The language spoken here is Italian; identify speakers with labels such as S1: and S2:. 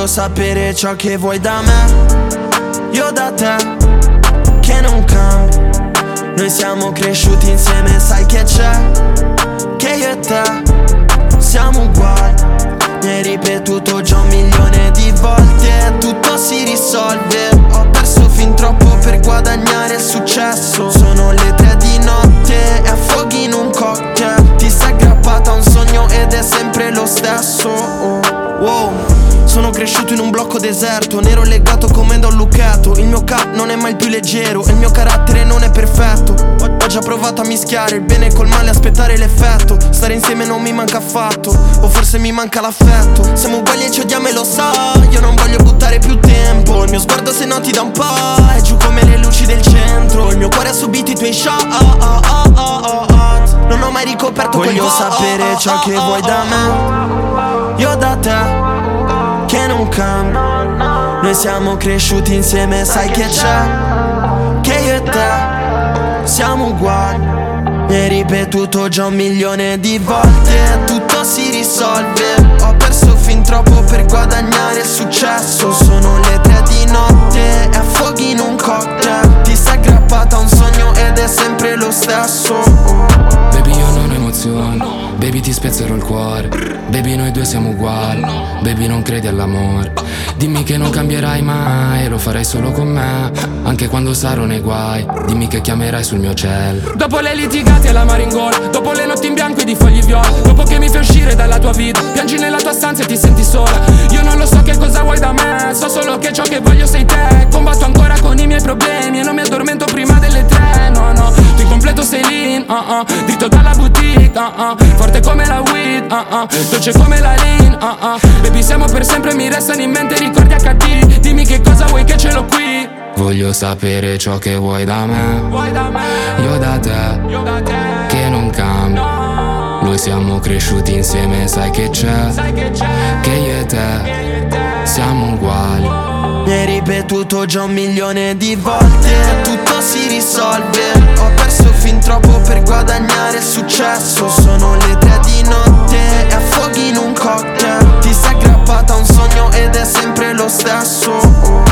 S1: Voglio sapere ciò che vuoi da me, io da te, che non cambia. Noi siamo cresciuti insieme, sai che c'è, che io e te siamo uguali. Mi hai ripetuto già 1.000.000 di volte, tutto si risolve. Ho perso fin troppo per guadagnare il successo. Sono le 3 di notte e affoghi in un cocktail. Ti sei aggrappata a un sogno ed è sempre lo stesso. Wow, sono cresciuto in un blocco deserto, nero legato come da un lucchetto. Il mio cap non è mai più leggero e il mio carattere non è perfetto. Ho già provato a mischiare il bene col male, aspettare l'effetto. Stare insieme non mi manca affatto, o forse mi manca l'affetto. Siamo uguali e ci odiamo e lo sai. Io non voglio buttare più tempo. Il mio sguardo se noti da un po' è giù come le luci del centro. Il mio cuore ha subito i tuoi shot. Non ho mai ricoperto quel
S2: Voglio sapere ciò che vuoi da me,
S1: io da te, che non cambia. Noi siamo cresciuti insieme, sai che c'è, che io e te siamo uguali. Mi hai ripetuto già 1.000.000 di volte, tutto si risolve. Ho perso fin troppo per guadagnare il successo. Sono le 3 di notte e affoghi in un cocktail. Ti sei aggrappata a un sogno ed è sempre lo stesso.
S3: Baby, io non ho emozioni, baby ti spezzerò il cuore. Baby, noi due siamo uguali, baby non credi all'amore. Dimmi che non cambierai mai e lo farai solo con me, anche quando sarò nei guai. Dimmi che chiamerai sul mio cell.
S4: Dopo le litigate alla maringola, dopo le notti in bianco e di fogli viola, dopo che mi fai uscire dalla tua vita, piangi nella tua stanza e ti senti sola. Io non lo so che cosa vuoi da me, so solo che ciò che voglio sei te. Combatto ancora con i miei problemi e non mi addormento prima delle 3. No, no, tu in completo sei lean, dritto dalla boutique, forte come la weed, dolce come la lean, baby siamo per sempre, mi restano in mente ricordi HD. Dimmi che cosa vuoi che ce l'ho qui.
S3: Voglio sapere ciò che vuoi da me, io da te, che non cambia. Noi siamo cresciuti insieme, sai che c'è, che io e te siamo uguali.
S1: Mi hai ripetuto già 1.000.000 di volte, tutto si risolve. Ho perso fin troppo per guadagnare il successo. Sono le 3 di notte e affoghi in un cocktail. Ti sei aggrappata a un sogno ed è sempre lo stesso.